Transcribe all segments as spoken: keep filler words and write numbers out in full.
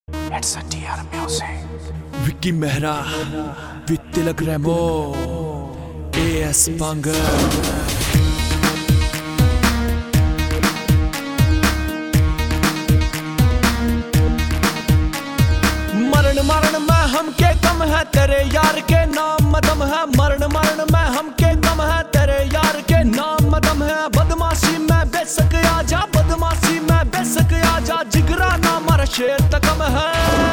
It's a T R music. Vicky Mehra with Tilak Remo, A S Pangar. मरण मरण में हम के कम है, तेरे यार के नाम मदम है। मरण मरण में हम के कम है, तेरे यार के नाम मदम है। बदमाशी में बेशक आजा, बदमाशी में बेशक आजा, जिगरा ना मर शेर तकम है।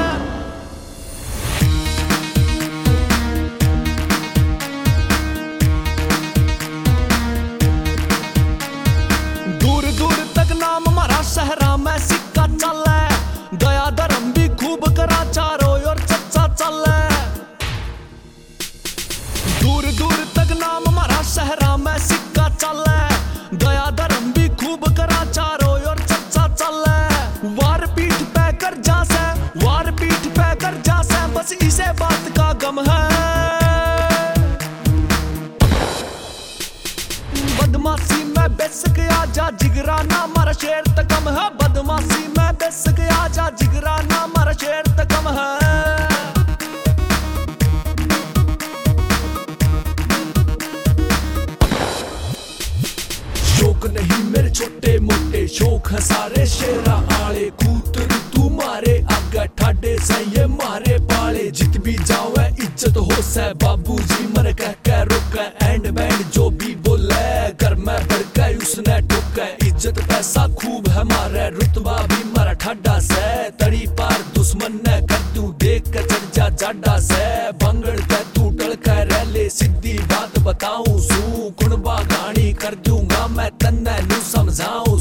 दूर दूर तक नाम हमारा सहरा में सिक्का चल है, दया धर्म भी खूब करा चारों ओर चर्चा चल है। दूर दूर तक नाम हमारा सहरा में सिक्का चल है, दया धर्म भी खूब करा चारों ओर चर्चा चल है। वार पीठ पे कर जा से, वार पीठ पे कर जा से, बस इसे बात का गम है। बदमाशी में बेशक आजा, जिगरा ना मर शेर तकम है। बदमाशी में बेशक आजा, जिगरा ना मर शेर तकम है। शौक नहीं मेरे छोटे मोटे, शौक है सारे शेरा आले। कूतर तू मारे आगे ठाडे सही मारे पाले। जित भी जावे इज्जत हो से, बाबू जी मर कह कह रोके। एंड बैंड जो भी बोले, घर में भड़का उसने ठोके। इज्जत पैसा खूब है मारे, रुतबा भी मरा ठाडा से। तड़ी पार दुश्मन ने कर तू देख के चढ़ जा जाडा से। बंगड़ के तू टल कर रैले, सीधी बात बताऊं सू कुणबा गानी कर दूंगा मैं तन्ने नू समझाऊं।